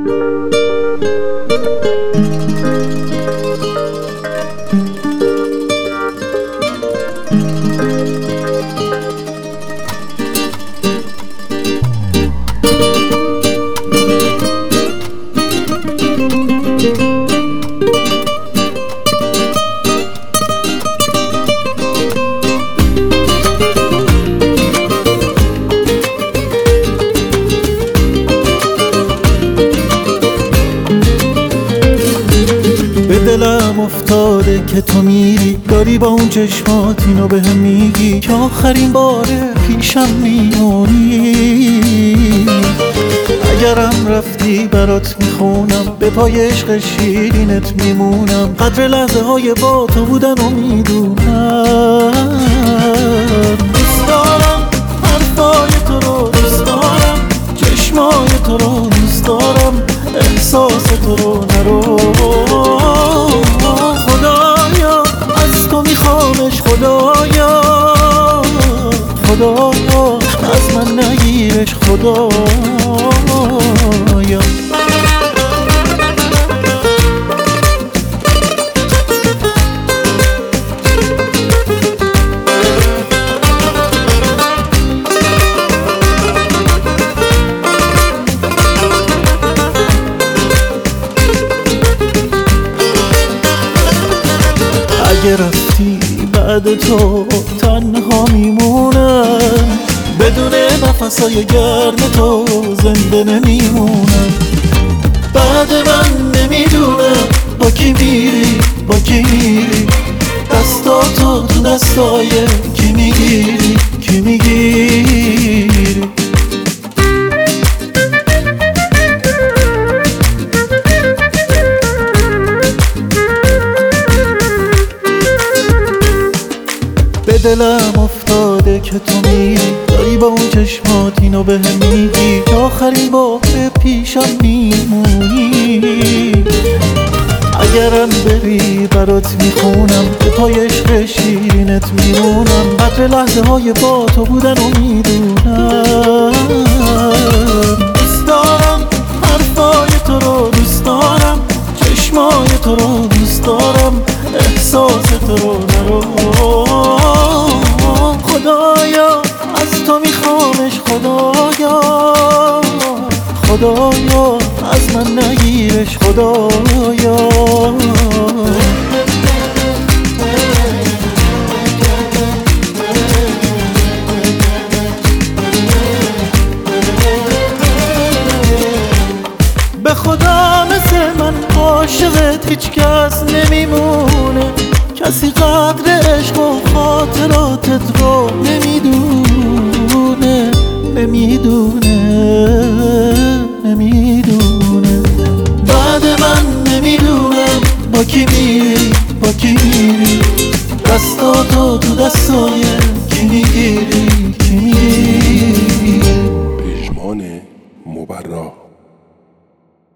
دلم افتاده که تو میری، داری با اون چشمات اینو بهم میگی که آخرین باره پیشم میمونی. اگرم رفتی برات میخونم، به پای عشق شیرینت میمونم. قدر لحظه های با تو بودن و میدونم. دوست دارم حرفای تو رو، دوست دارم چشمای تو رو، دوست دارم احساس تو رو. نرو خدایا، از تو میخوامش خدایا، خدایا از من نگیرش خدایا. اگه رفتی بعد تو تنها میمونم، بدون نفسای گرم تو زنده نمیمونم. بعد من نمیدونم با کی میری، با کی میری، دستاتو تو دستای کی میگیری، کی میگیری. به دلم افتاده که تو میری، داری با اون چشمات اینو بهم میگی که آخرین بار پیشم میمونی. اگرم بری برات میخونم، به پای عشق شیرینت میمونم. قدر لحظه های با تو بودن و میدونم. دوست دارم حرفای تو رو، دوست دارم چشمای تو رو، دوست دارم احساس تو رو. نرو خدایا، از تو میخوامش خدایا، خدایا از من نگیرش خدایا. به خدا مثل من عاشقت هیچ کس نمیمونه، کسی قدر عشق و خاطراتت رو نمیدونه، نمیدونه، نمیدونه. بعد من نمیدونم با کی میری، با کی میری، دستاتو تو دستای کی میگیری.